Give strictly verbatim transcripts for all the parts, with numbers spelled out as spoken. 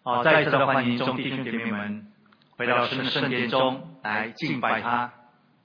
啊，再一次的欢迎众弟兄姐妹们回到神的圣殿中来敬拜他。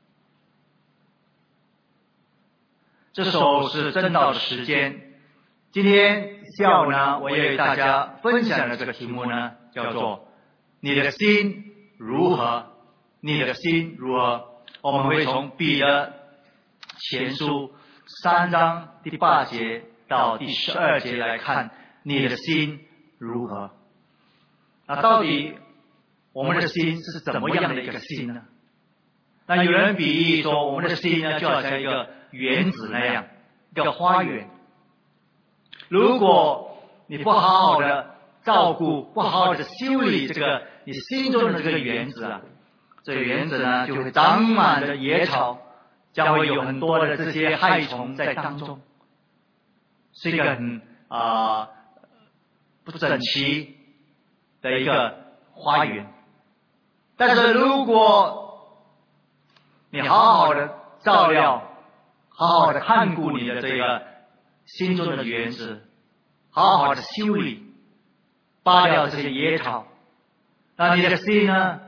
这时候是真道的时间。今天下午呢，我也与大家分享的这个题目呢，叫做“你的心如何？你的心如何？”我们会从彼得前书三章第八节到第十二节来看你的心如何。那到底我们的心是怎么样的一个心呢？那有人比喻说，我们的心呢，就好像一个园子那样，一个花园。如果你不好好的照顾，不好好的修理这个你心中的这个园子啊，这个园子呢就会长满了野草，将会有很多的这些害虫在当中，是一个很啊、呃、不整齐的一个花园。但是如果你好好的照料，好好的看顾你的这个心中的园子，好好的修理，扒掉这些野草，那你的心呢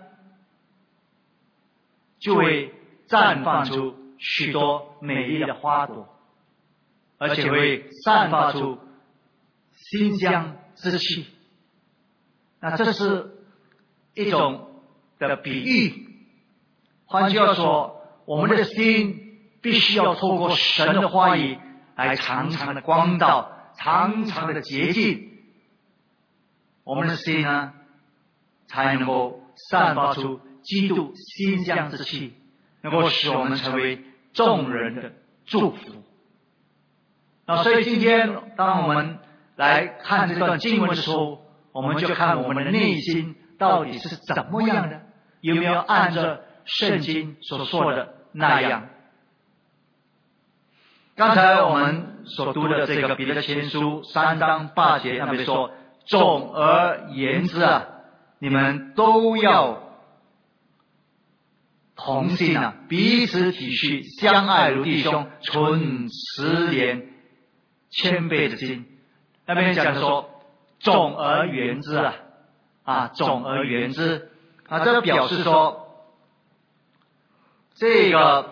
就会绽放出许多美丽的花朵，而且会散发出馨香之气。那这是一种的比喻。换句话说，我们的心必须要透过神的话语来常常的光照，常常的洁净，我们的心呢才能够散发出基督馨香之气，能够使我们成为众人的祝福。那所以今天当我们来看这段经文的时候，我们就看我们的内心到底是怎么样的，有没有按照圣经所说的那样。刚才我们所读的这个彼得前书三章八节，那边说，总而言之啊，你们都要同心啊，彼此体恤，相爱如弟兄，存慈怜谦卑的心。那边讲的说，总而言之啊，啊，总而言之啊，这表示说，这个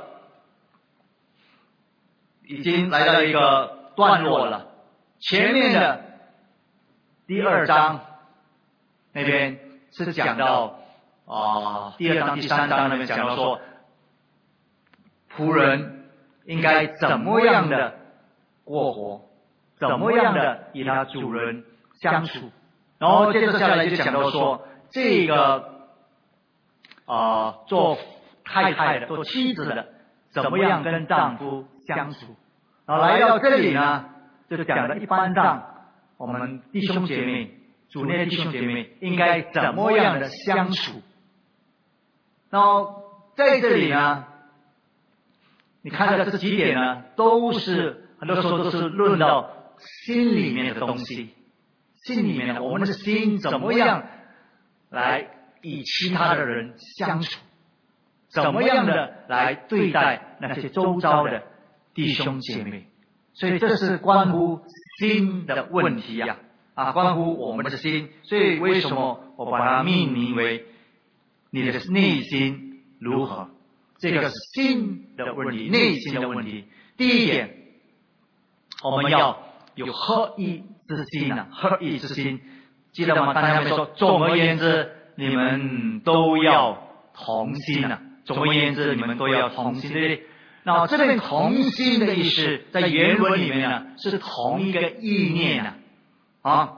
已经来到一个段落了。前面的第二章那边是讲到啊、呃，第二章、第三章那边讲到说，仆人应该怎么样的过活，怎么样的与他主人相处。然后接着下来就讲到说，这个啊、呃，做太太的、做妻子的，怎么样跟丈夫相处。然后来到这里呢，就是讲的一般上我们弟兄姐妹、主内弟兄姐妹应该怎么样的相处。然后在这里呢，你看到这几点呢，都是很多时候都是论到心里面的东西，心里面的我们的心怎么样来与其他的人相处，怎么样的来对待那些周遭的弟兄姐妹。所以这是关乎心的问题呀、啊，啊，关乎我们的心。所以为什么我把它命名为你的内心如何？这个是心的问题，内心的问题。第一点，我们要有合一之心啊，合一之心，记得吗？刚才我们说，总而言之，你们都要同心啊。总而言之，你们都要同心，对不对？那这边同心的意思，在原文里面呢，是同一个意念啊，啊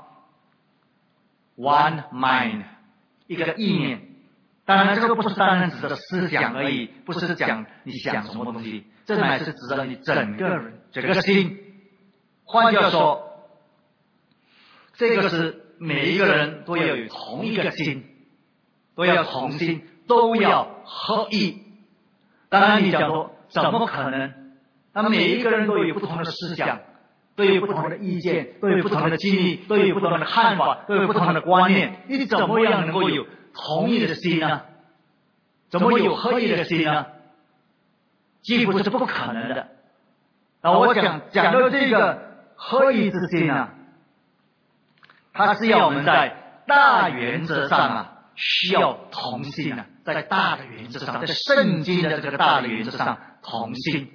，one mind， 一个意念。当然，这个不是单单指的思想而已，不是讲你想什么东西，这乃是指的你整个人、整个心。换句话说，这个是每一个人都要有同一个心，都要同心，都要合一。当然，你讲说怎么可能？那每一个人都有不同的思想，都有不同的意见，都有不同的经历，都有不同的看法，都有不同的观念。你怎么样能够有同一的心呢？怎么有合一的心呢？几乎是不可能的。那我讲讲到这个合一之心啊，它是要我们在大原则上啊，需要同心啊，在大的原则上，在圣经的这个大的原则上同心。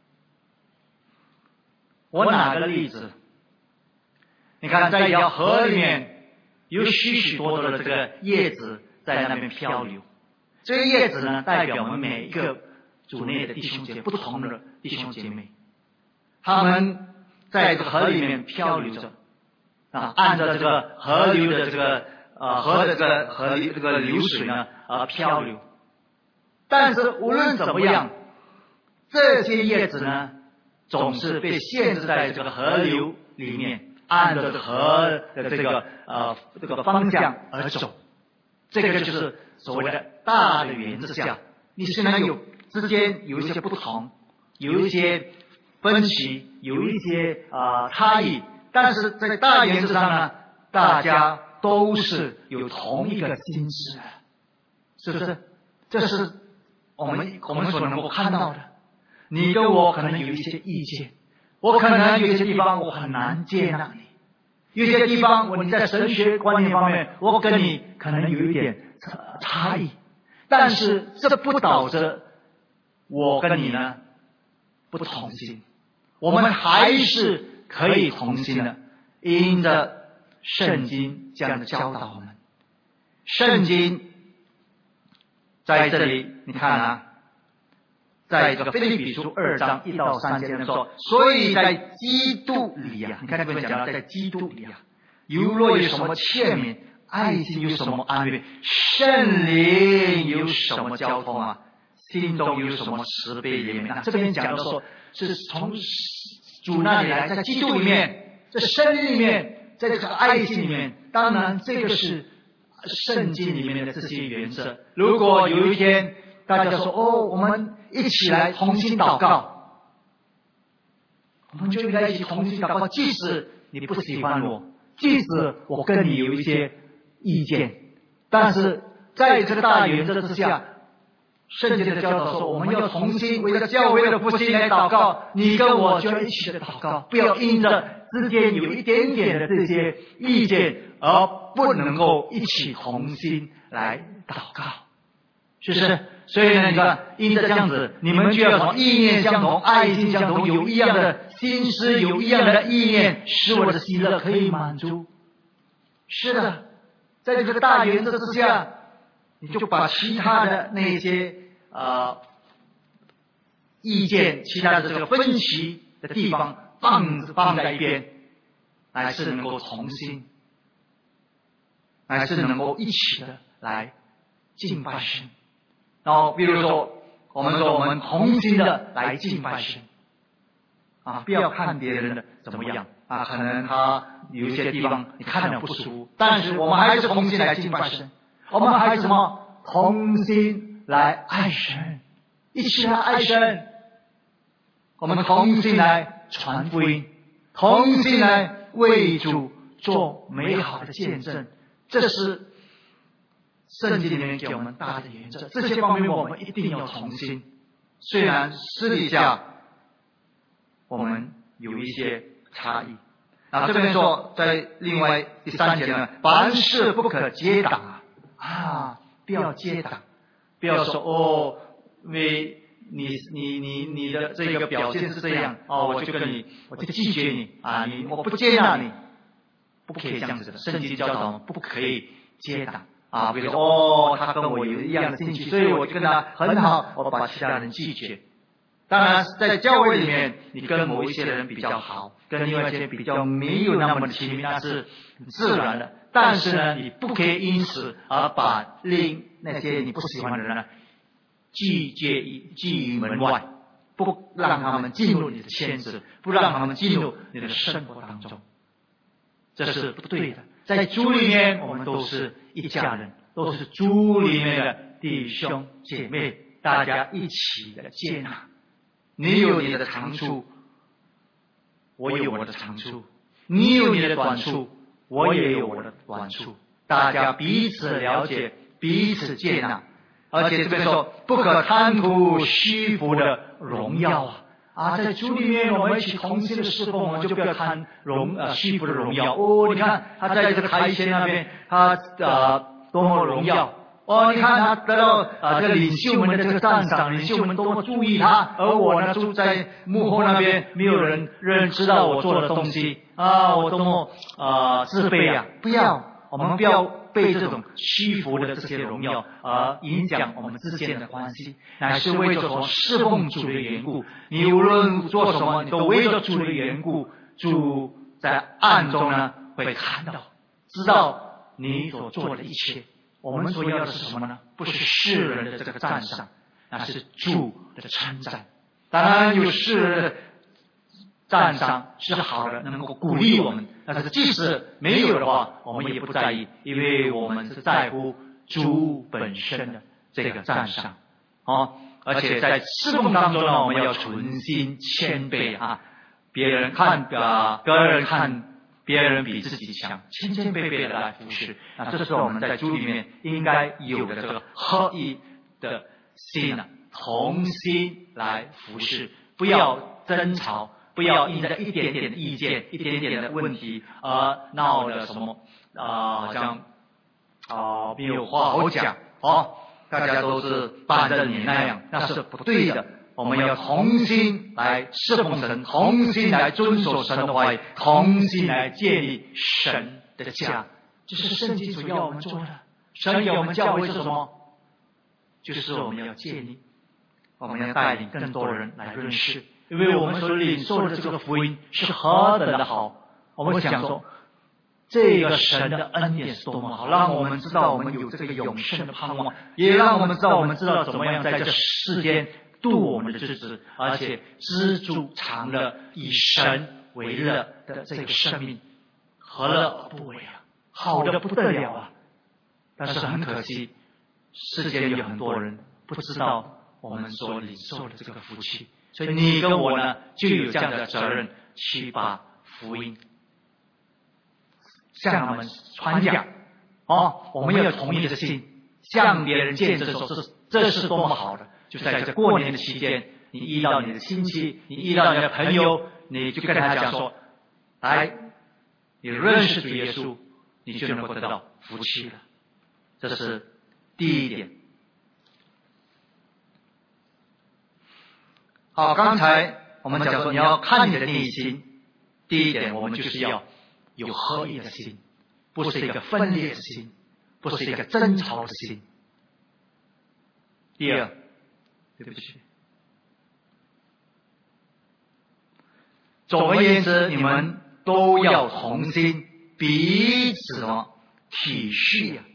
我拿个例子，你看在一条河里面有许许多多的这个叶子在那边漂流，这个叶子呢，代表我们每一个主内的弟兄姐妹，不同的弟兄姐妹，他们在这个河里面漂流着啊，按照这个河流的这个呃河的这个河流这个流水呢而漂流。但是无论怎么样，这些叶子呢，总是被限制在这个河流里面，按照这个河的这个呃这个方向而走。这个就是所谓的大的原则下，你虽然有之间有一些不同，有一些分歧，有一些啊、呃、差异，但是在大原则上呢，大家都是有同一个心思的，是不是？这是我们我们所能够看到的。你跟我可能有一些意见，我可能有一些地方我很难接纳你，有些地方我你在神学观念方面，我跟你可能有一点差差异，但是这不导致我跟你呢不同心，我们还是可以同心的，因着圣经这样的教导我们。圣经在这里你看啊，在这个腓立比书二章一到三节说，所以在基督里啊，你看这边讲到在基督里啊，有若有什么欠勉，爱心有什么安慰，圣灵有什么交通啊，心中有什么慈悲怜悯啊。这边讲到说是从主那里来，在基督里面，在圣灵里面，在这个爱心里面，当然这个是圣经里面的这些原则。如果有一天大家说哦，我们一起来同心祷告，我们就应该一起同心祷告，即使你不喜欢我，即使我跟你有一些意见，但是在这个大原则之下，圣经的教导说我们要同心为了教会的复兴来祷告，你跟我就要一起的祷告，不要因着之间有一点点的这些意见而不能够一起同心来祷告，是不是？所以呢，你看，因着这样子，你们就要从意念相同、爱心相同，有一样的心思，有一样的意念，使我的喜乐可以满足。是的，在这个大原则之下，你就把其他的那些呃意见、其他的这个分歧的地方放放在一边，乃是能够同心，乃是能够一起的来敬拜神。然后比如说我们说我们同心的来敬拜神啊，不要看别人的怎么样啊，可能他有一些地方你看着不舒服，但是我们还是同心来敬拜神，我们还是什么同心来爱神，一起来爱神，我们同心来传福音，同心来为主做美好的见证。这是圣经里面给我们大的原则，这些方面我们一定要同心。虽然私底下我们有一些差异。啊，这边说在另外第三节呢，凡事不可结党啊，不要结党，不要说哦，因为你你你你的这个表现是这样哦，我就跟你我就拒绝你啊，你我不接纳你，不可以这样子的。圣经教导我们不可以结党。啊，比如说哦，他跟我有一样的兴趣，所以我就跟他很好，我把其他人拒绝。当然，在教会里面，你跟某一些人比较好，跟另外一些比较没有那么的亲密，那是自然的。但是呢，你不可以因此而把另那些你不喜欢的人呢拒绝拒于门外，不让他们进入你的圈子，不让他们进入你的生活当中，这是不对的。在主里面，我们都是一家人，都是主里面的弟兄姐妹，大家一起的接纳。你有你的长处，我有我的长处；你有你的短处，我也有我的短处。大家彼此了解，彼此接纳。而且这边说，不可贪图虚浮的荣耀啊！ 啊，在主里面我们一起同心的侍奉，我们就不要看荣呃虚浮的荣耀。哦，你看他在这个台前那边，他呃多么荣耀。哦，你看他得到啊这个领袖们的这个赞赏，领袖们多么注意他，而我呢住在幕后那边，没有人认知道我做的东西啊，我多么啊、呃、自卑啊！不要，我们不要被这种虚浮的这些荣耀而影响我们之间的关系，乃是为着说侍奉主的缘故。你无论做什么，你都为着主的缘故，主在暗中呢会看到，知道你所做的一切。我们所要的是什么呢？不是世人的这个赞赏，那是主的称赞。当然有世人的赞赏是好的，能够鼓励我们，但是即使没有的话，我们也不在意，因为我们是在乎主本身的这个赞赏。哦，而且在侍奉当中呢，我们要存心谦卑啊，别人看啊，别人看。别人比自己强，谦谦卑卑的来服侍，那这是我们在主里面应该有的这个合一的心啊，同心来服侍，不要争吵，不要因着一点点的意见、一点点的问题而闹的什么啊、呃，好像啊没有话好讲哦，大家都是伴着你那样，那是不对的。我们要同心来侍奉神，同心来遵守神的话语，同心来建立神的家。这是圣经所要我们做的。神要我们教会是什么？就是我们要建立，我们要带领更多人来认识，因为我们所领受的这个福音是何等的好。我们想说，这个神的恩典是多么好，让我们知道我们有这个永生的盼望，也让我们知道我们知道怎么样在这世间度我们的日子，而且知足常乐，以神为乐的这个生命，何乐而不为啊？好的不得了啊！但是很可惜，世间有很多人不知道我们所领受的这个福气，所以你跟我呢，就有这样的责任，去把福音向他们传讲。哦，我们要有同一的心，向别人见证说，这是这是多么好的。就在这过年的期间，你遇到你的亲戚，你遇到你的朋友，你就跟他讲说，来，你认识主耶稣，你就能够得到福气了。这是第一点。好，刚才我们讲说你要看你的内心，第一点我们就是要有合一的心，不是一个分裂的心，不是一个争吵的心。第二，对不起。总而言之，你们都要同心，彼此体恤啊。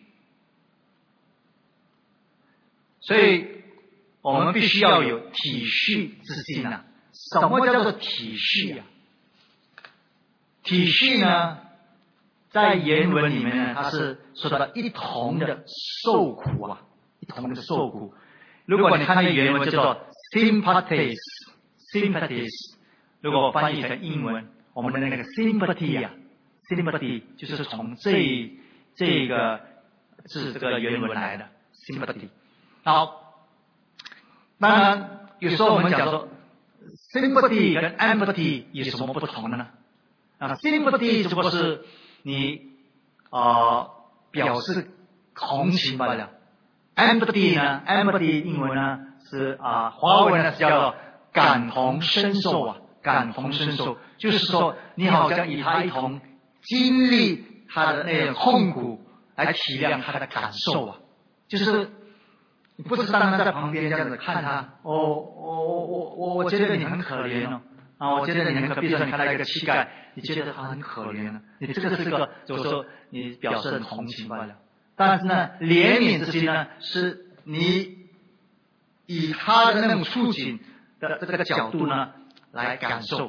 所以我们必须要有体恤之心啊。什么叫做体恤啊？体恤呢，在原文里面呢，它是说到一同的受苦啊，一同的受苦。如果你看那个原文叫做 sympathies sympathies， 如果翻译成英文，我们的那个 sympathy 啊 sympathy 就是从这这个是这个原文来的 sympathy。好，当然有时候我们讲说 sympathy 跟 empathy 有什么不同的呢？啊 sympathy 只不过是你啊、呃、表示同情罢了。empathy 呢 empathy 英文呢是啊、呃、华文呢是叫做感同身受啊，感同身受就是说你好像以他一同经历他的那种痛苦来体谅他的感受啊，就是你不是单单在旁边这样子看他，哦我我我我我觉得你很可怜哦，啊我觉得你很可，比如说你看到一个乞丐，你觉得他很可怜了，你这个是个就是说你表示很同情罢了。但是呢，怜悯之心呢，是你以他的那种处境的这个角度呢来感受，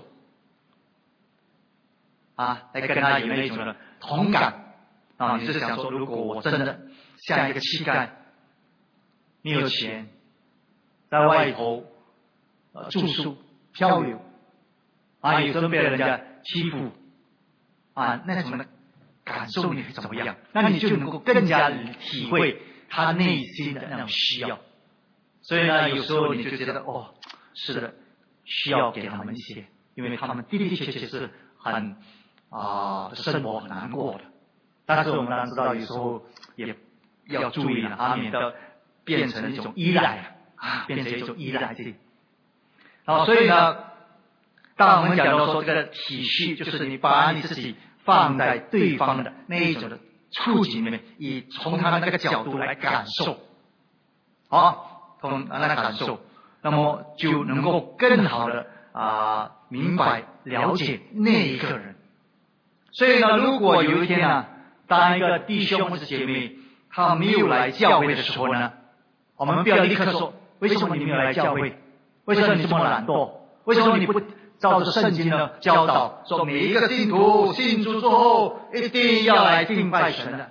啊，来跟他有那种的同感啊。你是想说，如果我真的像一个乞丐，没有钱，在外头呃住宿漂流，啊，有时候被人家欺负，啊，那种的感受你会怎么样？那你就能够更加体会他内心的那种需要。所以呢，有时候你就觉得哦，是的， 需要给他们一些，因为他们的的确确是很啊、生活很难过的。但是我们当然知道，有时候也要注意了，啊，免得变成一种依赖啊，变成一种依赖性。好，所以呢，当我们讲到说这个体恤，就是你把你自己放在对方的那一种的处境里面，以从他的那个角度来感受，好，从来感受，那么就能够更好的啊、明白了解那一个人。所以呢，如果有一天呢，当一个弟兄或者姐妹他没有来教会的时候呢，我们不要立刻说为什么你没有来教会？为什么你这么懒惰？为什么你不照着圣经的教导，说每一个信徒信主之后一定要来敬拜神的？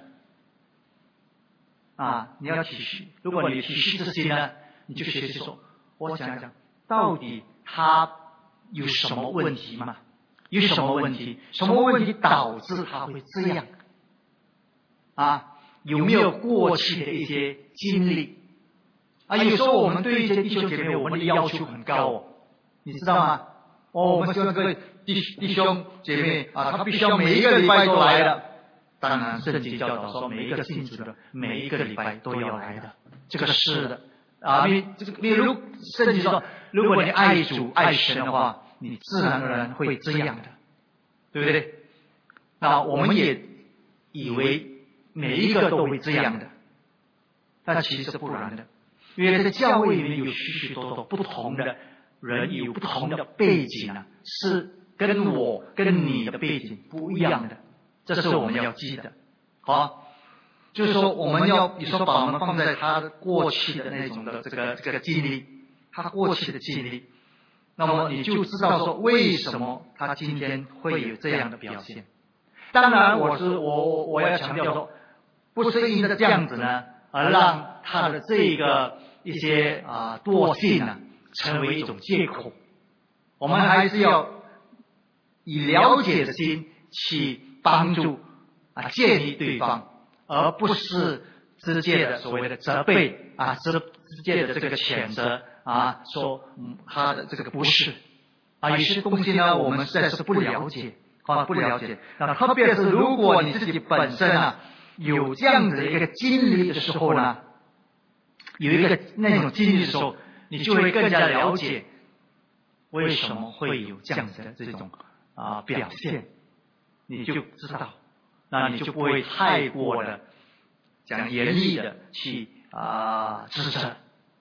啊，你要体恤。如果你体恤这些呢，你就学习说，我想想，到底他有什么问题吗？有什么问题？什么问题导致他会这样？啊，有没有过去的一些经历？啊，有时候我们对一些弟兄姐妹，我们的要求很高哦，你知道吗？哦，我们希望这个弟弟兄姐妹啊，他必须要每一个礼拜都来的。当然，圣经教导说，每一个信主的每一个礼拜都要来的，这个是的啊。你这个，你如圣经说，如果你爱主爱神的话，你自然而然会这样的，对不对？那我们也以为每一个都会这样的，但其实不然的，因为在教会里面有许许多多不同的人，有不同的背景啊，是跟我跟你的背景不一样的，这是我们要记得。好，就是说我们要，你说把我们放在他的过去的那种的这个这个经历，他过去的经历，那么你就知道说为什么他今天会有这样的表现。当然，我是我我要强调说，不是因着这样子呢，而让他的这个一些啊、呃、惰性呢成为一种借口。我们还是要以了解的心去帮助啊建议对方，而不是直接的所谓的责备啊，直直接的这个谴责啊，说嗯他的这个不是啊，有些东西呢我们实在是不了解啊，不了解。那特别是如果你自己本身啊有这样子的一个经历的时候呢，有一个那种经历的时候，你就会更加了解为什么会有这样子的这种啊表现，你就知道，那你就不会太过的讲严厉的去啊指责。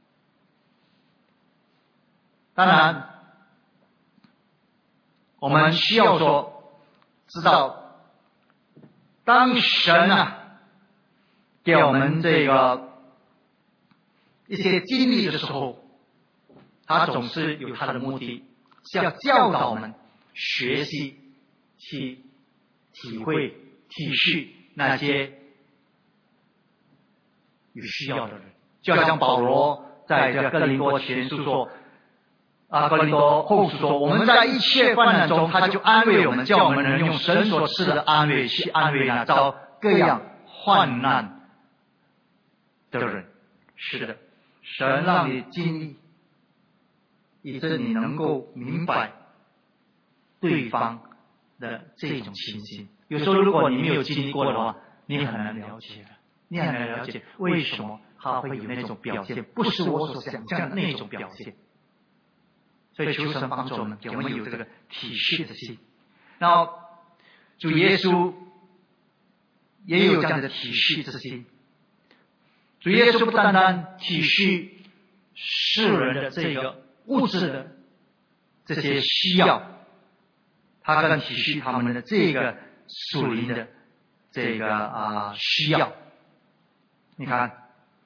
当然，我们需要说知道，当神啊给我们这个一些经历的时候，他总是有他的目的，是要教导我们学习去体会体恤那些有需要的人。就好像保罗在这个哥林多前书说啊，哥林多后书说，我们在一切患难中，他就安慰我们，叫我们能用神所赐的安慰去安慰那遭各样患难的人。是的，神让你经历，以致你能够明白对方的这种情形。有时候如果你没有经历过的话，你很难了解的，你很难了解为什么他会有那种表现，不是我所想象的那种表现。所以求神帮助我们，给我们有这个体恤的心。然后主耶稣也有这样的体恤之心。主耶稣不单单体恤世人的这个物质的这些需要，他更体恤他们的这个属灵的这个啊、呃、需要。你看，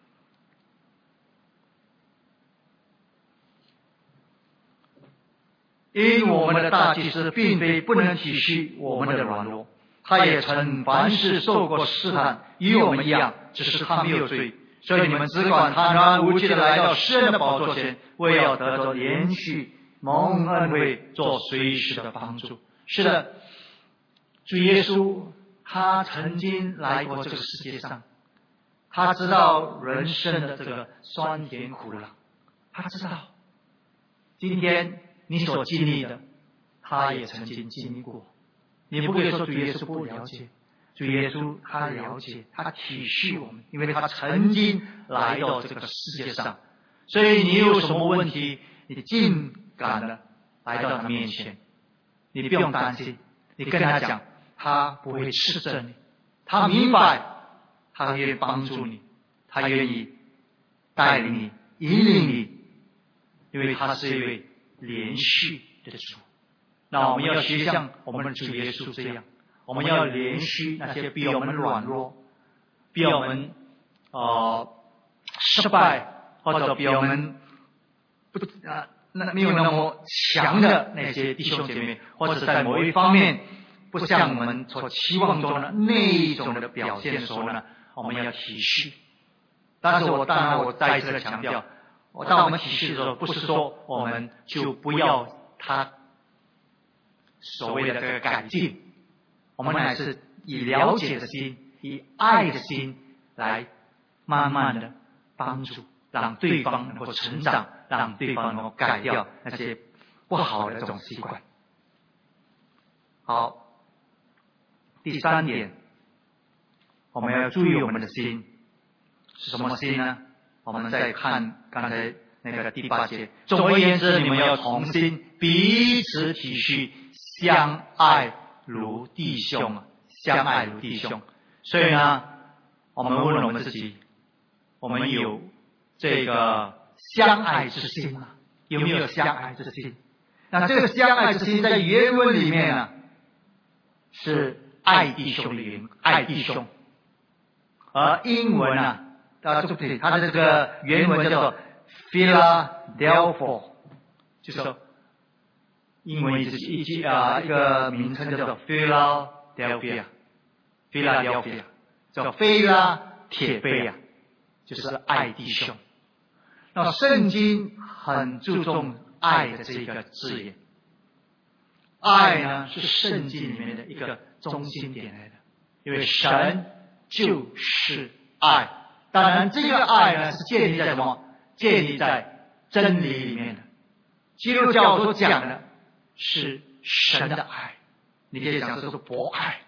因我们的大祭司并非不能体恤我们的软弱，他也曾凡事受过试探，与我们一样，只是他没有罪。所以你们只管坦然无惧的来到施恩的宝座前，为要得着连续蒙恩惠，做随时的帮助。是的，主耶稣他曾经来过这个世界上，他知道人生的这个酸甜苦辣，他知道今天你所经历的，他也曾经经历过。你不可以说主耶稣不了解，主耶稣他了解，他体恤我们，因为他曾经来到这个世界上。所以你有什么问题，你尽敢的来到他面前，你不用担心，你跟他讲，他不会斥责你，他明白，他愿意帮助你，他愿意带领你、引领你，因为他是一位连续的主。那我们要学像我们的主耶稣这样，我们要连续那些比我们软弱、比我们呃失败，或者比我们不啊那没有那么强的那些弟兄姐妹，或者在某一方面不像我们所期望中的那一种的表现的时候呢，我们要体恤。但是我当然我再一次的强调，我当我们体恤的时候，不是说我们就不要他所谓的这个改进，我们乃是以了解的心，以爱的心来慢慢的帮助，让对方能够成长，让对方能够改掉那些不好的这种习惯。好，第三点，我们要注意我们的心是什么心呢？我们再看刚才那个第八节，总而言之，你们要同心，彼此体恤，相爱如弟兄，相爱如弟兄。所以呢，我们问我们自己，我们有这个相爱之心吗？有没有相爱之心？那这个相爱之心在原文里面呢，是爱弟兄的原爱弟兄，而英文呢，啊，对不对？它的这个原文叫做 Philadelphia， 就是说英文一一句啊一个名称叫做 Philadelphia，Philadelphia 叫菲拉铁贝啊，就是爱弟兄。那圣经很注重爱的这个字眼，爱呢是圣经里面的一个中心点来的，因为神就是爱。当然，这个爱呢是建立在什么？建立在真理里面的。基督教所讲的是神的爱，你可以讲这是博爱，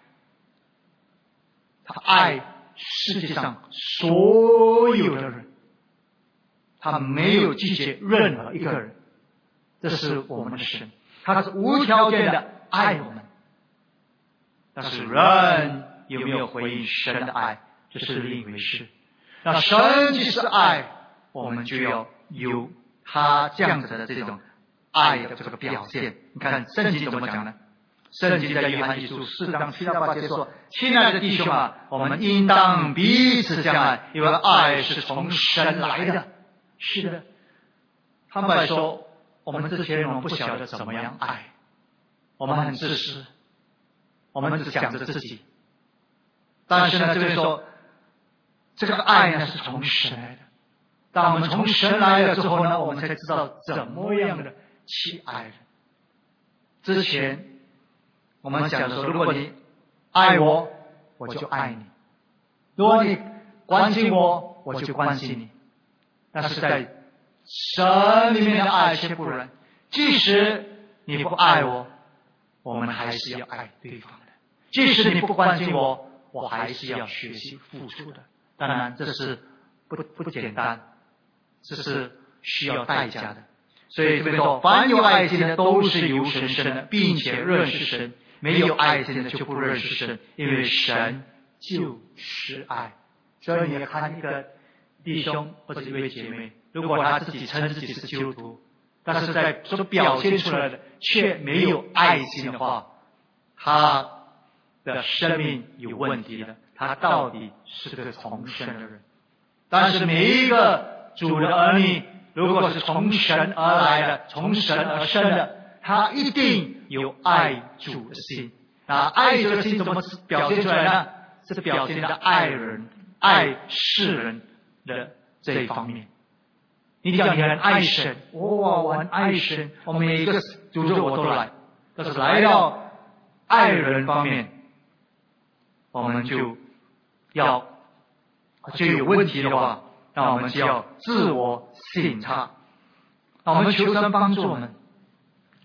他爱世界上所有的人，他没有拒绝任何一个人，这是我们的神，他是无条件的爱我们。但是人有没有回应神的爱，这是另一回事。那神既是爱，我们就要有他这样子的这种爱的这个表现。你看圣经怎么讲呢？圣经在约翰一书四章七到八节说：“亲爱的弟兄啊，我们应当彼此相爱，因为爱是从神来的。”是的，坦白说，我们这些人我们不晓得怎么样爱，我们很自私，我们只想着自己。但是呢，这边说这个爱呢是从神来的。当我们从神来了之后呢，我们才知道怎么样的去爱人。之前我们讲说，如果你爱我，我就爱你；如果你关心我，我就关心你。但是在神里面的爱却不然，即使你不爱我，我们还是要爱对方的；即使你不关心我，我还是要学习付出的。当然，这是不不简单，这是需要代价的。所以这边说，凡有爱心的都是由神生的，并且认识神；没有爱心的就不认识神，因为神就是爱。所以你看一个弟兄或者一位姐妹，如果他自己称自己是基督徒，但是在所表现出来的却没有爱心的话，他的生命有问题的，他到底是个从神的人。但是每一个主的儿女，如果是从神而来的，从神而生的，他一定有爱主的心。那爱主的心怎么表现出来呢？是表现在爱人、爱世人的这一方面。你讲你很爱神，哇，我很爱神，我每一个主日我都来。但是来到爱人方面，我们就要就有问题的话，那我们就要自我省察。那我们求神帮助我们，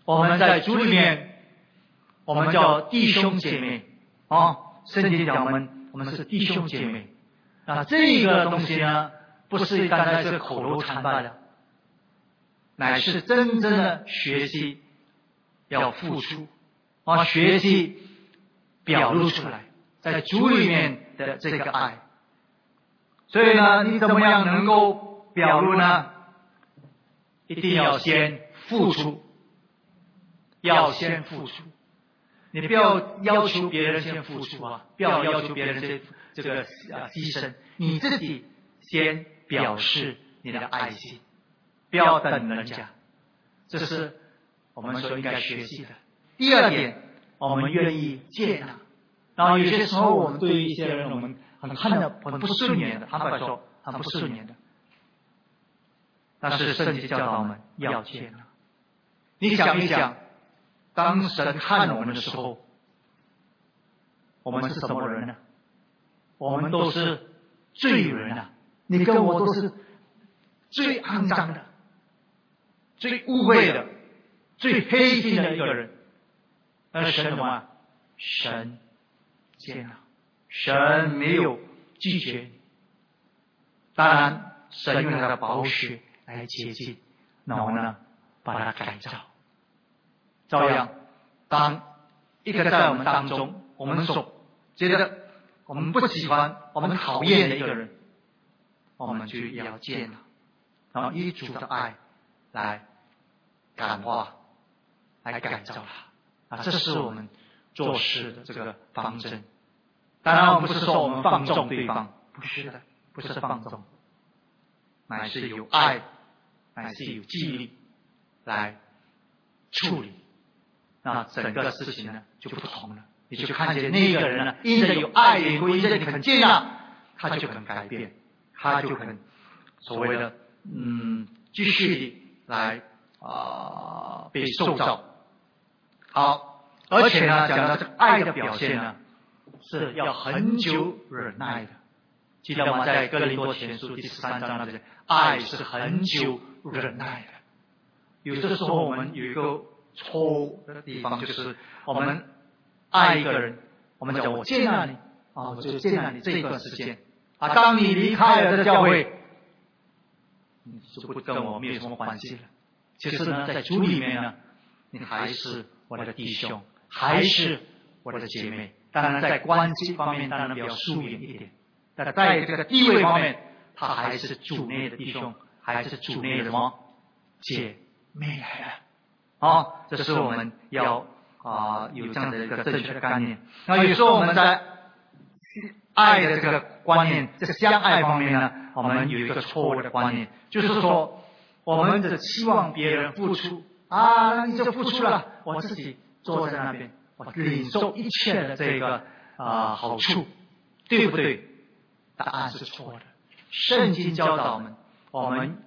我们在主里面，我们叫弟兄姐妹啊，圣经讲我们我们是弟兄姐妹。那这个东西呢，不是单单是口头禅罢了，乃是真正的学习，要付出啊，学习表露出来，在主里面的这个爱。所以呢，你怎么样能够表露呢？一定要先付出，要先付出。你不要要求别人先付出啊，不要要求别人先这个啊牺牲，你自己先表示你的爱心，不要等人家。这是我们所应该学习的。第二点，我们愿意接纳。然后有些时候我们对于一些人，我们很看的很不顺眼的，坦白说很不顺眼的。但是圣经教导我们要接纳。你想一想，当神看我们的时候，我们是什么人呢？我们都是罪人啊！你跟我都是最肮脏的、最污秽的、最黑心的一个人。但是神什么？神接纳，神没有拒绝你。当然，神用他的宝血来洁净，然后呢，把它改造。照样，当一个在我们当中，我们所觉得我们不喜欢、我们讨厌的一个人，我们就要接纳，然后以主的爱来感化、来改造他。啊，这是我们做事的这个方针。当然，我们不是说我们放纵对方，不是的，不是放纵，乃是有爱，乃是有纪律来处理。那整个事情呢就不同了，你就看见那个人呢，因着有爱的缘故，因着你肯接纳，他就肯改变，他就肯所谓的嗯继续来啊、呃、被受造。好，而且呢，讲到这个爱的表现呢，是要很久忍耐的。记得吗？在哥林多前书第十三章那里，爱是很久忍耐的。有的时候我们有一个错误的地方，就是我们爱一个人，我们讲我接纳你啊，我就接纳你这一段时间啊。当你离开了这个教会，你就不跟我没有什么关系了。其实呢，在主里面呢，你还是我的弟兄，还是我的姐妹。当然，在关系方面，当然比较疏远一点。但在这个地位方面，他还是主内的弟兄，还是主内的什么姐妹来的。啊，这是我们要啊、呃、有这样的一个正确的概念。那有时候我们在爱的这个观念，这个相爱方面呢，我们有一个错误的观念，就是说我们只期望别人付出啊，那你就付出了，我自己坐在那边，我领受一切的这个啊、呃、好处，对不对？答案是错的。圣经教导我们，我们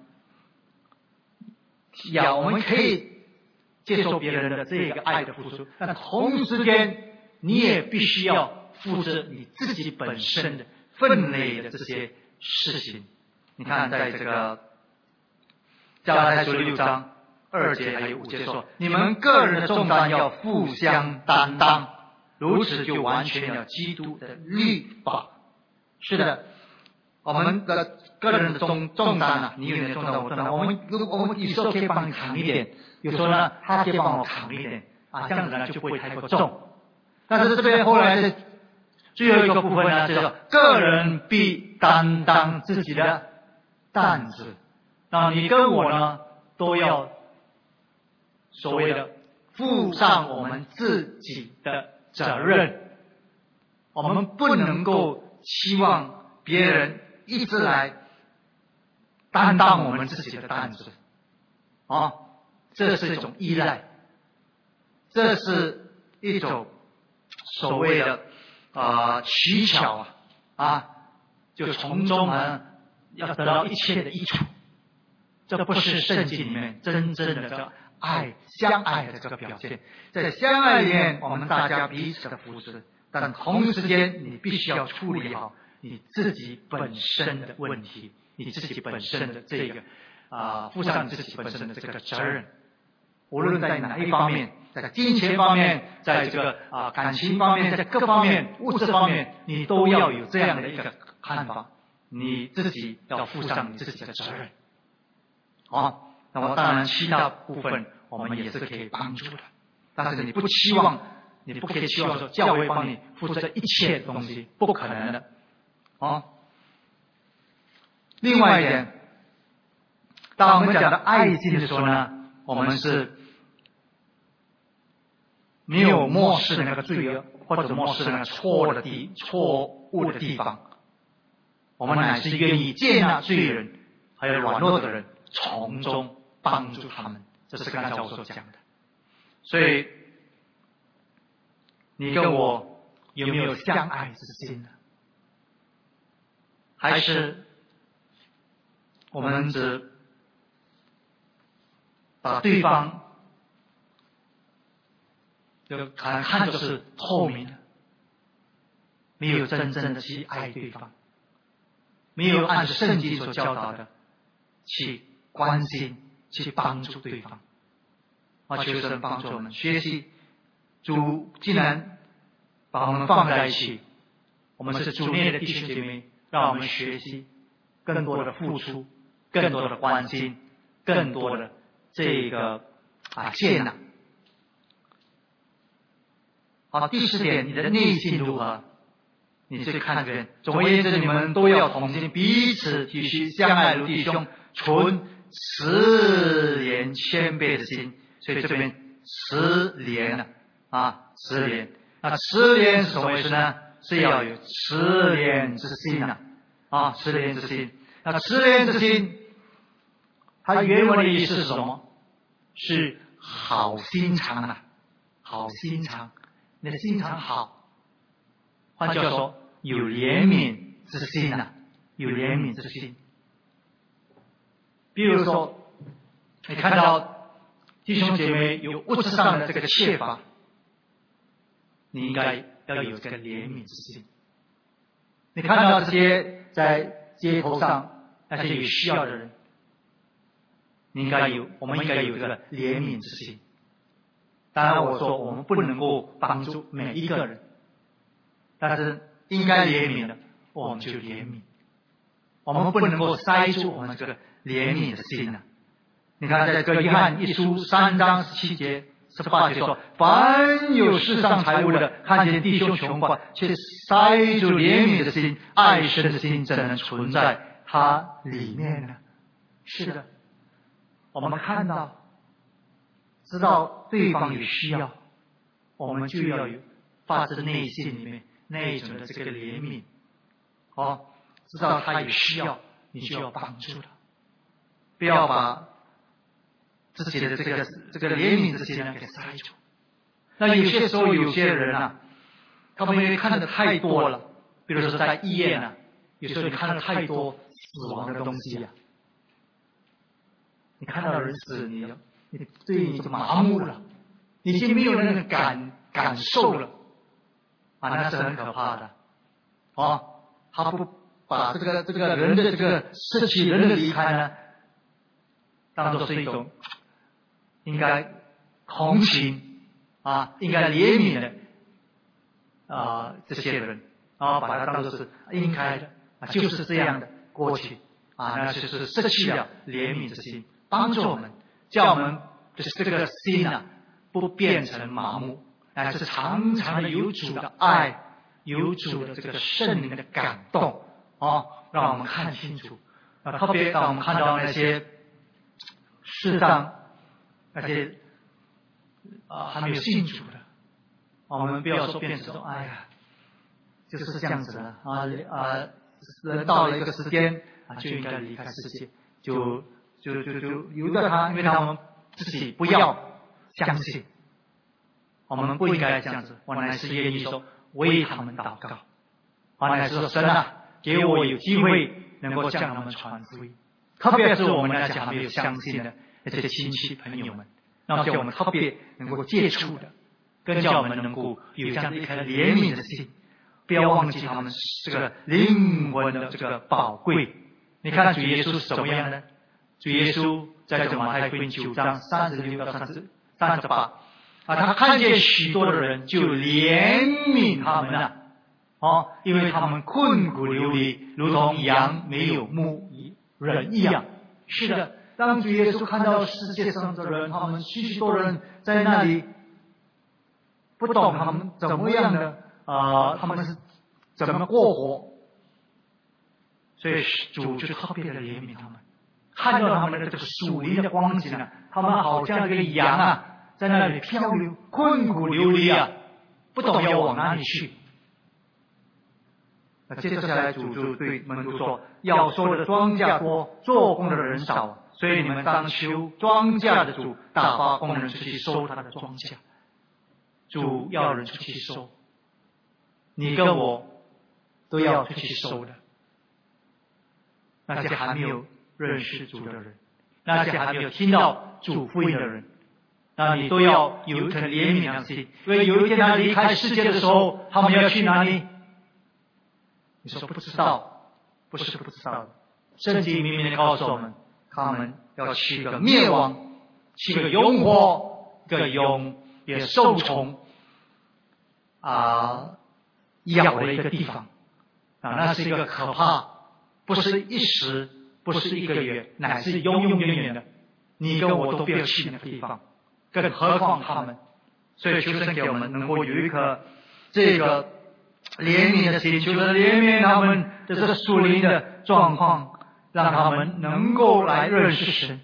要我们可以接受别人的这个爱的付出，但同时间你也必须要负责你自己本身的分内的这些事情。你看，在这个加拉太书六章二节还有五节说，你们个人的重担要互相担当，如此就完全了基督的律法。是的，我们的个人的重重担啊，你有你的重担，我重担，我们我们有时候可以帮你扛一点，有时候呢，他可以帮我扛一点啊，这样子呢就不会太过重。但是这边后来的最后一个部分呢，就是个人必担当自己的担子。那你跟我呢，都要所谓的负上我们自己的责任。我们不能够期望别人一直来担当我们自己的担子啊，这是一种依赖，这是一种所谓的啊、呃、取巧啊啊，就从中啊要得到一切的益处。这不是圣经里面真正的这爱相爱的这个表现。在相爱里面，我们大家彼此的扶持，但同时间你必须要处理好你自己本身的问题，你自己本身的这个啊、呃，负上你自己本身的这个责任。 无论在哪一方面，在金钱方面，在这个啊感情方面，在各方面物质方面，你都要有这样的一个看法，你自己要负上你自己的责任。啊，那么当然其他部分我们也是可以帮助的，但是你不期望，你不可以期望说教会帮你负责一切的东西，不可能的。啊，另外一点，当我们讲到爱心的时候呢，我们是没有漠视那个罪恶，或者漠视那个错的地错误的地方，我们乃是愿意接纳罪人还有软弱的人，从中帮助他们。这是刚才我所讲的。所以你跟我有没有相爱之心呢？还是我们只把对方就看看作是透明的，没有真正的去爱对方，没有按照圣经所教导的去关心、去帮助对方。啊，求神帮助我们学习。主既然把我们放在一起，我们是主内的弟兄姐妹，让我们学习更多的付出，更多的关心，更多的这个啊接纳。好，第十点，你的内心如何？你去看这边。总而言之，你们都要同心，彼此体恤，相爱如弟兄，存慈怜谦卑的心。所以这边慈怜呢，啊，慈怜。那慈怜是什么意思呢？是要有慈怜之心呐，啊，慈怜之心。那慈怜之心，它原文的意思是什么？是好心肠啊，好心肠。你的心肠好，换句话说，有怜悯之心呐、啊，有怜悯之心。比如说，你看到弟兄姐妹有物质上的这个缺乏，你应该要有这个怜悯之心。你看到这些在街头上那些有需要的人，你应该有，我们应该有这个怜悯之心。当然我说我们不能够帮助每一个人，但是应该怜悯的我们就怜悯，我们不能够塞住我们这个怜悯的心啊。你看在这个约翰一书三章十七节十八节说，凡有世上财物的，看见弟兄穷乏，却塞住怜悯的心，爱神的心怎能存在他里面呢？是的，我们看到知道对方有需要，我们就要有发自内心里面那一种的这个怜悯。哦，知道他有需要，你就要帮助他，不要把自己的这个这个怜悯之心呢给塞住。那有些时候有些人啊，他们因为看的太多了，比如说在医院啊，有时候你看到太多死亡的东西啊，你看到人死，你你对你就麻木了，你已经没有那个感感受了啊，那是很可怕的。哦，他不把这个这个人的这个失去人的离开呢，当作是一种应该同情啊，应该怜悯的啊这些人啊，把它当作是应该的啊，就是这样的过去啊，那就是失去了怜悯之心，帮助我们，叫我们就是这个心啊，不变成麻木，乃是常常的有主的爱，有主的这个圣灵的感动啊，让我们看清楚啊，特别当我们看到那些世上那些啊还没有信主的，我们不要说变成说，哎呀，就是这样子了啊啊，人到了一个时间啊就应该离开世界，就就就就由着他，因为他们自己不要相信，我们不应该这样子。我乃是愿意说为他们祷告，我乃是说神啊，给我有机会能够向他们传福音，特别是我们那些还没有相信的那些亲戚朋友们，让叫我们特别能够接触的，更叫我们能够有这样的一颗怜悯的心，不要忘记他们这个灵魂的这个宝贵。你看主耶稣是怎么样的？主耶稣在这马太福音九章三十六到三十三十八啊，他看见许多的人就怜悯他们了，哦，因为他们困苦流离，如同羊没有牧人一样。是的，当主耶稣看到世界上的人，他们许许多人在那里不懂他们怎么样的啊、呃，他们是怎么过活，所以主就特别的怜悯他们，看到他们的这个属灵的光景啊，他们好像这个羊啊，在那里漂流，困苦流离啊，不懂要往哪里去。那接着下来，主就对门徒说：“要收的庄稼多，做工的人少，所以你们当求庄稼的主打发工人出去收他的庄稼。主要人出去收，你跟我都要出去收的。那些还没有认识主的人，那些还没有听到主福音的人，那你都要有一颗怜悯良心，因为有一天他离开世界的时候，他们要去哪里？你说不知道，不是不知道的。圣经明明的告诉我们，他们要去一个灭亡，去一个永火，一个永也受虫啊咬的一个地方啊，那是一个可怕，不是一时，不是一个月，乃是永永远远的。你跟我都不要去那个地方，更何况他们。所以求神给我们能够有一颗这个怜悯的心，求神怜悯他们的这个属灵的状况，让他们能够来认识神。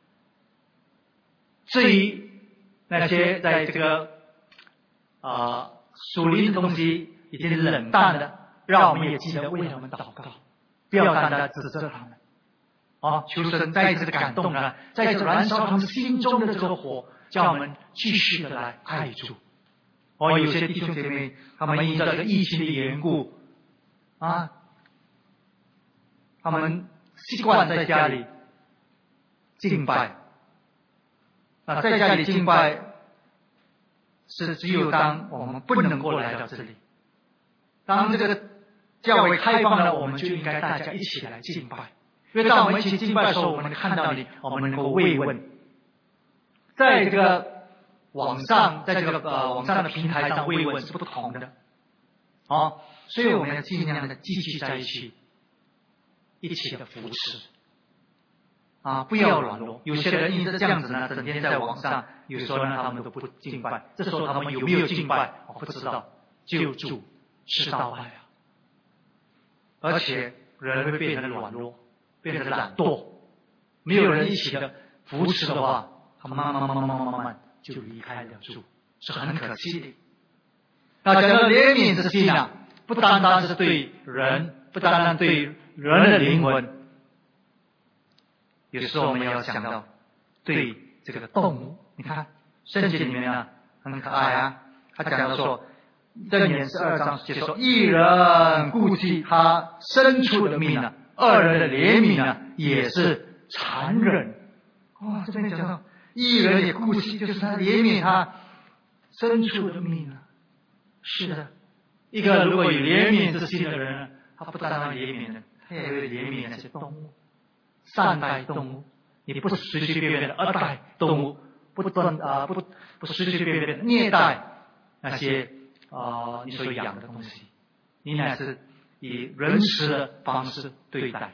至于那些在这个啊、呃、属灵的东西已经冷淡的，让我们也记得为他们祷告，不要单单指责他们。啊，求神再一次的感动呢，再一次燃烧他们心中的这个火，叫我们继续的来爱主。哦，有些弟兄姐妹，他们因着这个疫情的缘故，啊，他们习惯在家里敬拜。那在家里敬拜，是只有当我们不能够来到这里，当这个教会开放了，我们就应该大家一起来敬拜。因为当我们一起敬拜的时候，我们看到你，我们能够慰问。在这个网上，在这个呃网上的平台上慰问是不同的，啊，所以我们要尽量的继续在一起，一起的扶持，啊，不要软弱。有些人因着这样子呢，整天在网上，有时候呢他们都不敬拜，这时候他们有没有敬拜，我不知道。救主是道爱啊，而且人会变成软弱。变成懒惰，没有人一起的扶持的话，他慢慢慢慢慢慢慢慢就离开了主，是很可惜的。那讲到怜悯之心啊，不单单是对人，不单单对人的灵魂，有时候我们要想到对这个动物。你看圣经里面呢很可爱啊，他讲到说，箴言十二章就说，一人顾及他牲畜的命啊，二人的怜悯呢，也是残忍。哇，这边讲到一人也顾惜，就是他怜悯他牲畜的命啊。是的，一个如果有怜悯之心的人，他不单单怜悯人，他也会怜悯那些动物，善待动物。你不随随便便的恶待动物，不断啊不不随随便便的虐待那些啊、呃、你所养的东西，你乃是以仁慈的方式对待。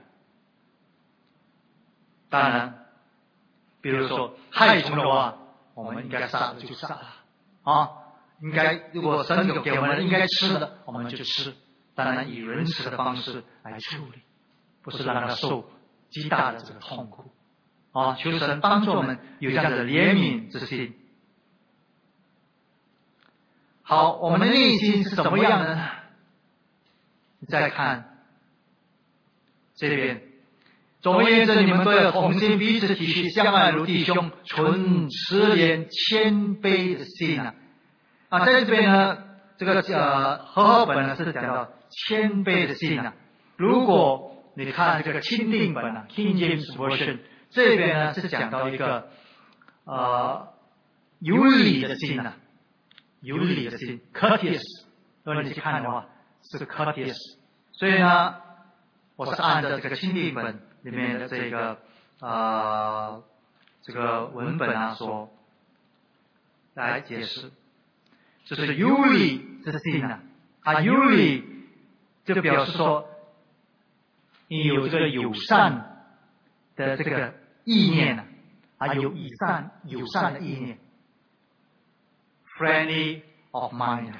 当然，比如说害虫的话，我们应该杀了就杀了啊！应该如果神有给我们应该吃的，我们就吃。当然以仁慈的方式来处理，不是让他受极大的这个痛苦啊！求神帮助我们有这样的怜悯之心。好，我们的内心是怎么样的呢？你再看这边，总而言之，你们都要同心，彼此体恤，相爱如弟兄，存慈怜谦卑的心啊！啊，在这边呢，这个呃和合本呢是讲到谦卑的心啊。如果你看这个钦定本啊 ，King James Version 这边呢是讲到一个呃有礼的心啊，有礼的心 ，courteous。如果你去看的话，是 courteous。所以呢，我是按照这个钦定本里面的这个呃这个文本啊所来解释，就是有理之心啊，啊，有理就表示说你有这个友善的这个意念啊，啊，有以善友善的意念 ，friendly of mind。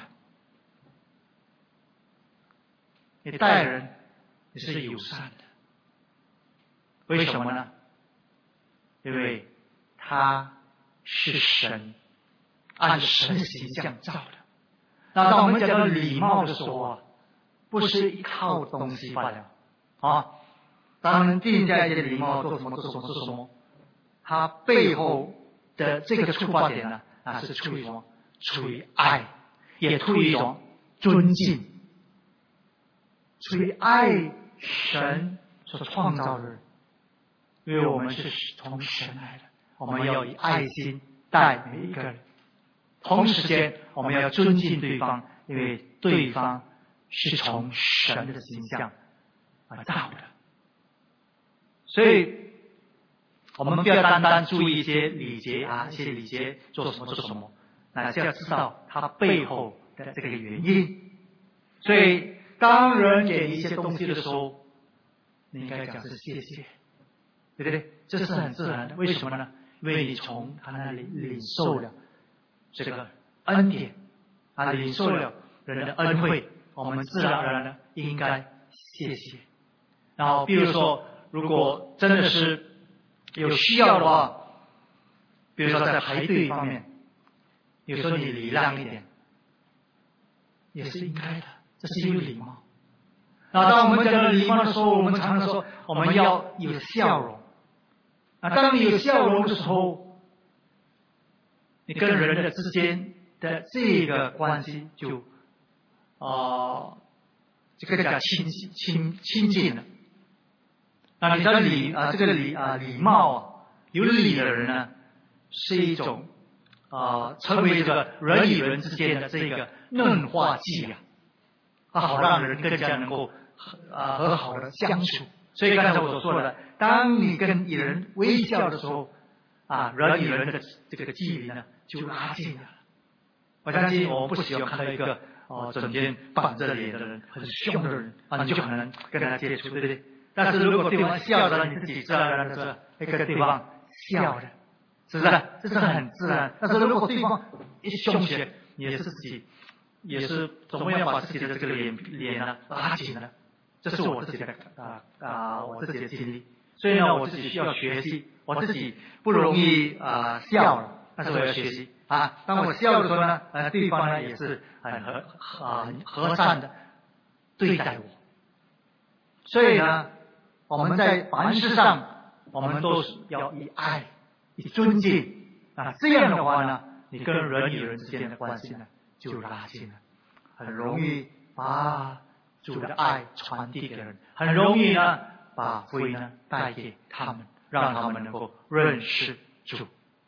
你待人你是友善的，为什么呢？因为他是神按神的形象造的。那当我们讲到礼貌的时候啊，不是一套东西罢了啊。当我们定下一些礼貌做什么做什么做什么，它背后的这个出发点呢，啊是出于什么？出于爱，也出于一种尊敬。出于爱神所创造的人，因为我们是从神来的，我们要以爱心待每一个人。同时间，我们要尊敬对方，因为对方是从神的形象而造的。所以，我们不要单单注意一些礼节啊，一些礼节做什么做什么，那就要知道它背后的这个原因。所以，当人给你一些东西的时候，你应该讲是谢谢，对不对？这是很自然的。为什么呢？因为你从他那里领受了这个恩典，啊，领受了人的恩惠，我们自然而然的应该谢谢。然后，比如说，如果真的是有需要的话，比如说在排队方面，有时候你礼让一点，也是应该的。这是有礼貌。那当我们讲到礼貌的时候，我们常常说我们要有笑容。啊，当你有笑容的时候，你跟人的之间的这个关系就啊、呃，这个叫亲亲亲近了。那你的礼啊，这个礼啊，礼貌啊，有礼的人呢，是一种啊、呃，成为这个人与人之间的这个润滑剂啊。啊，好让人更加能够啊和好的相处。所以刚才我所说的，当你跟人微笑的时候，啊，人与人的这个距离呢就拉近了。我相信我不喜欢看到一个哦整天板着脸的人、很凶的人啊，你就很难跟他接触，对不对？但是如果对方笑着，你自己自然而然的那个对方笑着，是不是？这是很自然。但是如果对方一凶起来，你也是自己。也是总要把自己的这个脸脸呢拉紧了，这是我自己的啊啊我自己的经历。所以呢，我自己需要学习，我自己不容易啊笑了，但是我要学习啊。当我笑的时候呢，呃，对方呢也是很和啊很和善的对待我。所以呢，我们在凡事上，我们都是要以爱、以尊敬啊。这样的话呢，你跟人与人之间的关系呢，就拉近了，很容易把主的爱传递给人，很容易呢把福音呢带给他们，让他们能够认识主。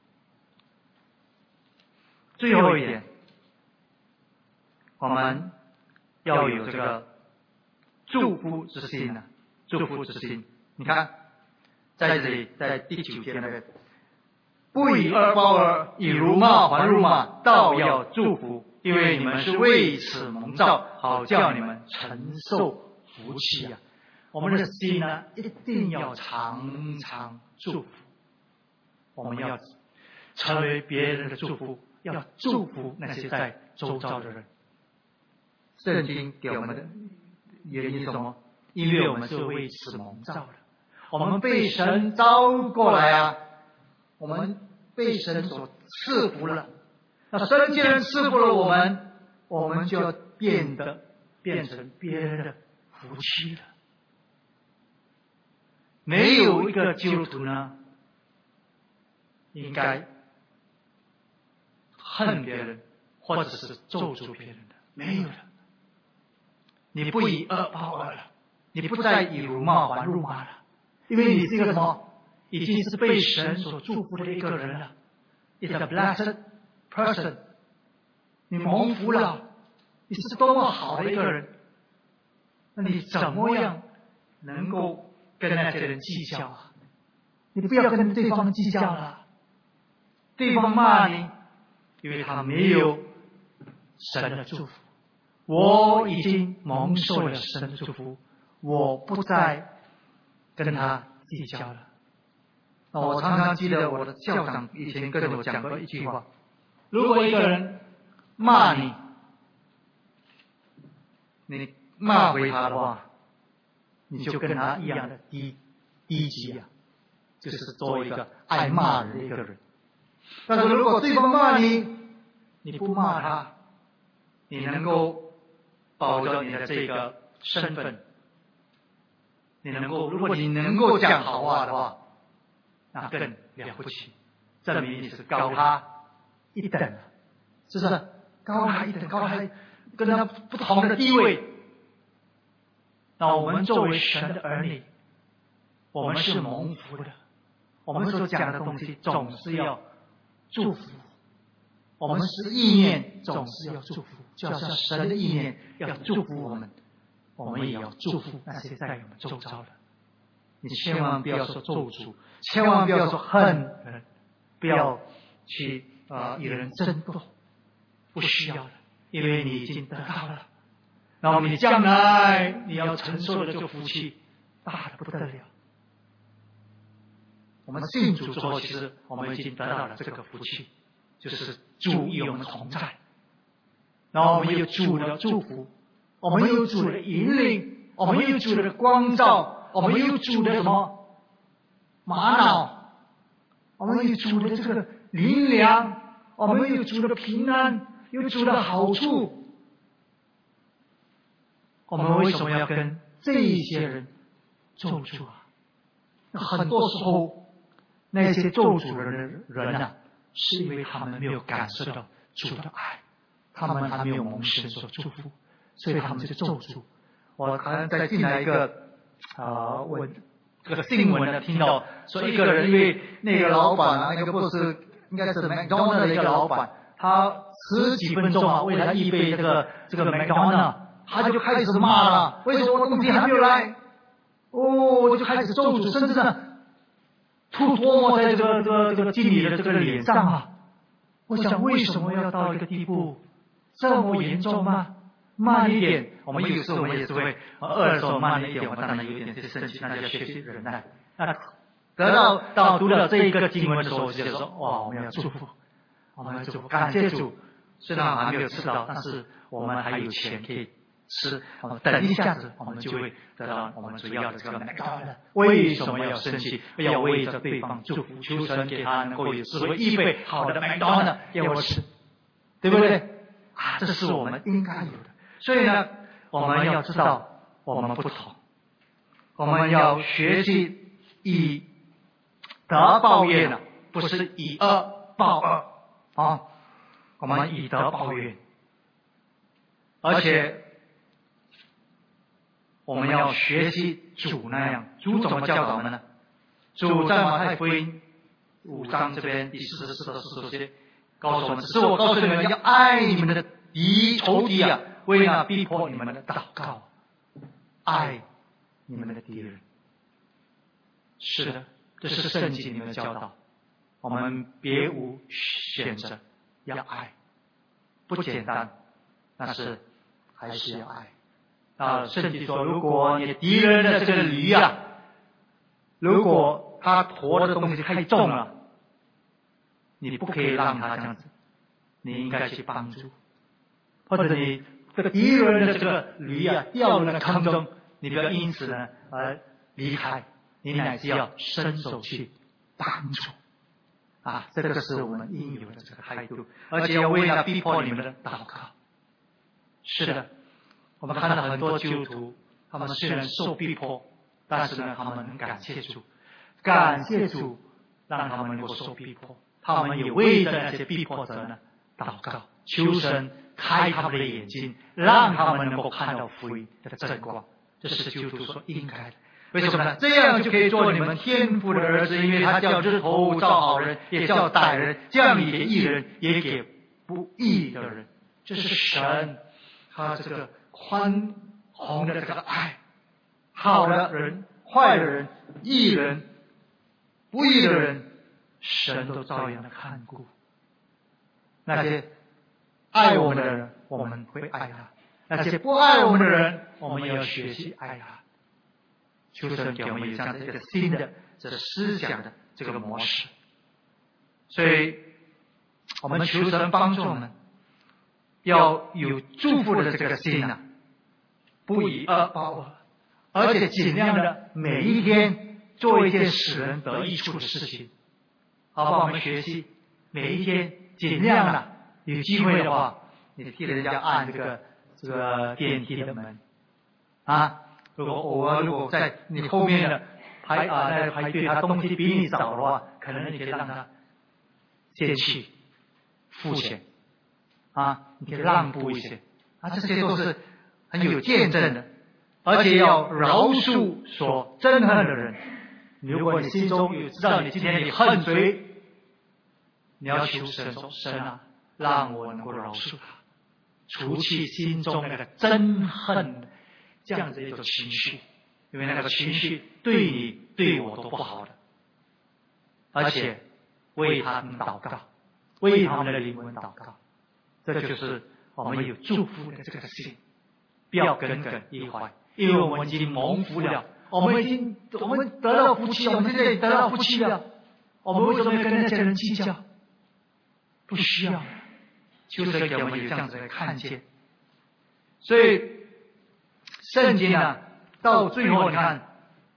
最后一点，我们要有这个祝福之心呢，祝福之心。你看，在这里，在第九节那个，不以恶报恶，以辱骂还辱骂，倒要祝福。因为你们是为此蒙召，好叫你们承受福气啊！我们的心呢，一定要常常祝福。我们要成为别人的祝福，要祝福那些在周遭的人。圣经给我们的原因是什么？因为我们是为此蒙召的，我们被神招过来啊，我们被神所赐福了。那神既然赐福了我们，我们就要变得变成别人的福气了。没有一个基督徒呢，应该恨别人或者是咒诅别人的，没有的。你不以恶报恶了，你不再以辱骂还辱骂了，因为你是一个什么？已经是被神所祝福的一个人了。It's a blessed person， 你蒙福了，你是多么好的一个人，那你怎么样能够跟那些人计较啊？你不要跟对方计较了，对方骂你， 因为他没有神的祝福。我已经蒙受了神的祝福，我不再跟他计较了。我常常记得我的校长以前跟我讲过一句话：如果一个人骂你，你骂回他的话，你就跟他一样的低低级啊，就是做一个爱骂人的一个人。但是如果对方骂你，你不骂他，你能够保着你的这个身份，你能够，如果你能够讲好话的话，那更了不起，证明你是高他一等，是不是？高他一等，高他跟他不同的地位。那我们作为神的儿女，我们是蒙福的，我们所讲的东西总是要祝福，我们是意念总是要祝福，就像神的意念要祝福我们，我们也要祝福那些在我们周遭的。你千万不要说咒诅，千万不要说恨人，不要去呃与人争斗，不需要的，因为你已经得到了。那么你将来你要承受的这个福气大的不得了。我们信主之后，其实我们已经得到了这个福气，就是主与我们同在，然后我们有主的祝福，我们有主的引领，我们有主的光照，我们有主的什么玛瑙，我们有主的这个灵粮，我们有主的平安，有主的好处。我们为什么要跟这一些人咒诅啊？很多时候那些咒诅的人啊，是因为他们没有感受到主的爱，他们还没有蒙神所祝福，所以他们就咒诅。我好像在进来一个啊，我这个新闻呢，听到说一个人因为那个老板啊，那个不是应该是 McDonald 的一个老板，他十几分钟啊为他预备这个这个 McDonald， 他就开始骂了，为什么我东西还没有来？哦，我就开始咒诅，甚至呢吐唾沫在这个这个这个经理的这个脸上啊！我想为什么要到一个地步这么严重吗？慢一点，我们有时候我们也是会二手慢一点，我当然有点生气，那就要学习忍耐。那得到到读了这一个经文的时候，我就说哇，我们要祝福，我们要祝福，感谢主。虽然还没有吃到，但是我们还有钱可以吃，等一下子我们就会得到我们所要的这个麦当劳。为什么要生气？要为着对方祝福，求神给他能够有智慧预备好的麦当劳给我吃，对不对？啊，这是我们应该有的。所以呢，我们要知道我们不同，我们要学习以德报怨呢，不是以恶报恶啊。我们以德报怨，而且我们要学习主那样。主怎么教导我们呢？主在马太福音五章这边第四十四到四十节告诉我们：只是我告诉你们，要爱你们的敌仇敌啊，为那逼迫你们的祷告，爱你们的敌人。是的，这是圣经里面的教导，我们别无选择，要爱，不简单，但是还是要爱。啊，圣经说，如果你敌人的这个驴啊，如果他驮的东西太重了，你不可以让他这样子，你应该去帮助。或者你这个敌人的这个驴啊掉入了坑中，你不要因此呢而离开，你乃是要伸手去帮助。啊，这个是我们应有的这个态度，而且要为了逼迫你们的祷告。是的，我们看到很多基督徒，他们虽然受逼迫，但是呢，他们很感谢主，感谢主让他们能够受逼迫，他们也为着那些逼迫者呢祷告，求神开他们的眼睛，让他们能够看到福音的真光。这是基督徒所应该的。为什么呢？这样就可以做你们天父的儿子，因为他叫日头照好人，也叫歹人，降雨给义人，也给不义的人。这是神他这个宽宏的这个爱，好的人、坏的人、义人、不义的人，神都照样的看顾。 那些爱我们的人，我们会爱他；那些不爱我们的人，我们也要学习爱他。求神给我们有这样的一个新的这思想的这个模式。所以，我们求神帮助我们，要有祝福的这个心啊，不以恶报恶，而且尽量的每一天做一件使人得益处的事情。好吧，我们学习每一天尽量的有机会的话，你替人家按这个这个电梯的门啊。如果偶尔如果在你后面的排啊在排队，他东西比你早的话，可能你可以让他先去付钱啊，你可以让步一些啊，这些都是很有见证的，而且要饶恕所憎恨的人。如果你心中有知道你今天你恨谁，你要求神说：神啊，让我能够饶恕他，除去心中那个憎恨这样子一种情绪，因为那个情绪对你对我都不好的。而且为他们祷告，为他们的灵魂祷告，这就是我们有祝福的这个心，不要耿耿于怀，因为我们已经蒙福了，我们已经我们得到福气，我们现在得到福气了，我们为什么要跟那些人计较？不需要，就是给我们有这样子的看见。所以圣经啊，到最后你看，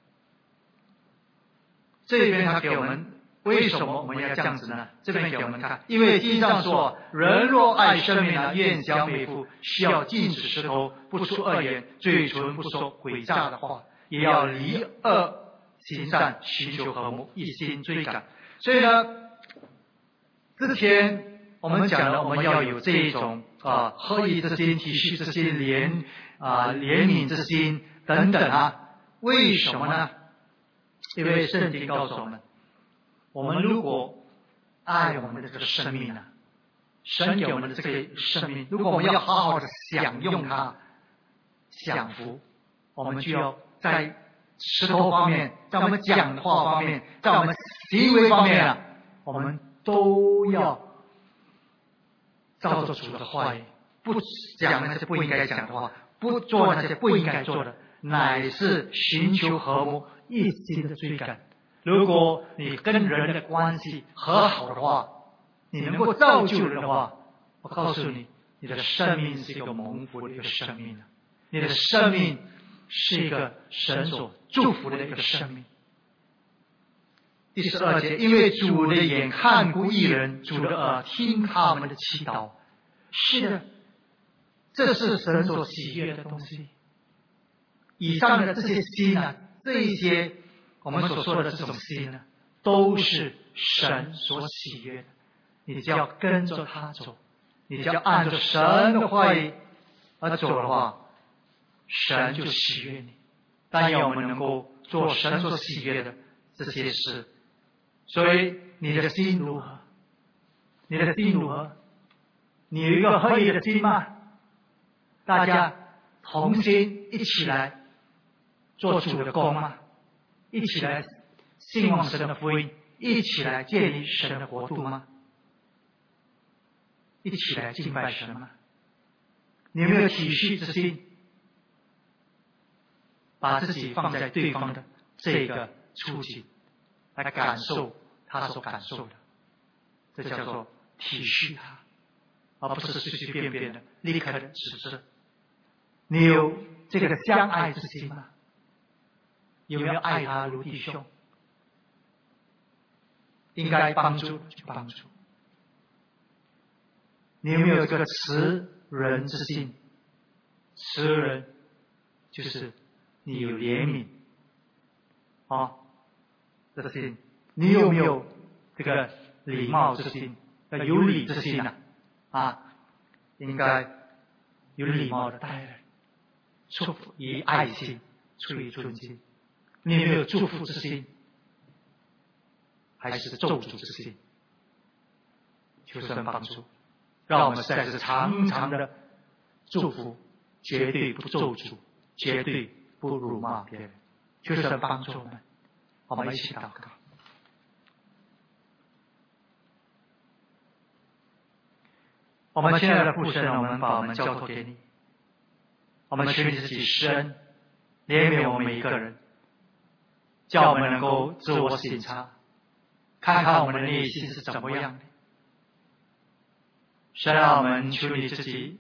这边他给我们为什么我们要这样子呢？这边给我们看，因为经上说，人若爱生命啊，愿享美福，需要禁止舌头，不出恶言，嘴唇不说诡诈的话，也要离恶行善，寻求和睦，一心追赶。所以呢，之前我们讲了，我们要有这一种啊合一之心、体恤之心、怜啊怜悯之心等等啊。为什么呢？因为圣经告诉我们，我们如果爱我们的这个生命呢、啊，神给我们的这个生命，如果我们要好好的享用它、享福，我们就要在石头方面，在我们讲的话方面，在我们行为方面啊，我们都要照着主的话语，不讲那些不应该讲的话，不做那些不应该做的，乃是寻求和睦，一心的追赶。如果你跟人的关系和好的话，你能够造就人的话，我告诉你，你的生命是一个蒙福的一个生命，你的生命是一个神所祝福的一个生命。第十二节，因为主的眼看顾义人，主的耳听他们的祈祷。是的，这是神所喜悦的东西。以上的这些心啊，这一些我们所说的这种心呢，都是神所喜悦的。你只要跟着他走，你只要按照神的话语而走的话，神就喜悦你。但愿我们能够做神所喜悦的这些事。所以你的心如何？你的心如何？你有一个合一的心吗？大家同心一起来做主的工吗？一起来信望神的福音，一起来建立神的国度吗？一起来敬拜神吗？你有没有体恤之心，把自己放在对方的这个处境来感受他所感受的？这叫做体恤他，而不是随随便便的立刻的指责。你有这个相爱之心吗？有没有爱他如弟兄？应该帮助就帮助。你有没有这个慈人之心？慈人就是你有怜悯啊，这个心。你有没有这个礼貌之心？要有礼之心啊！啊，应该有礼貌的待人，祝福以爱心，出于尊敬。你有没有祝福之心？还是咒诅之心？求神帮助，让我们在这长长的祝福，绝对不咒诅，绝对不辱骂别人。求神帮助我们，我们一起祷告。 我们亲爱的父神，我们把我们交托给你，我们求你自己施恩，怜悯我们每一个人，叫我们能够自我审查，看看我们的内心是怎么样的。神啊，我们求你自己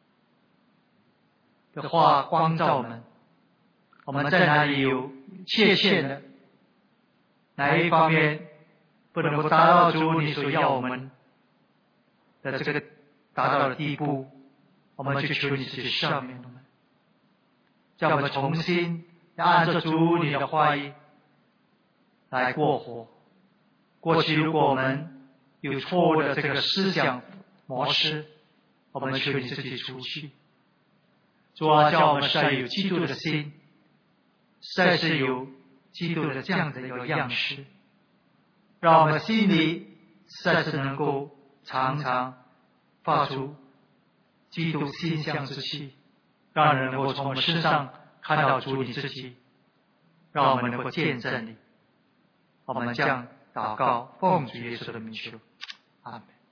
的话光照我们，我们在哪里有切切的哪一方面不能够达到主你所要我们的这个达到的地步，我们就求你自己赦免我们，叫我们重新按照主你的话语来过活。过去如果我们有错误的这个思想模式，我们求你自己除去。主啊，叫我们实在有基督的心，实在是有基督的这样的一个样式，让我们心里实在是能够常常发出基督馨香之气，让人能够从我们身上看到主你自己，让我们能够见证你。我们将祷告奉主耶稣的名求，阿门。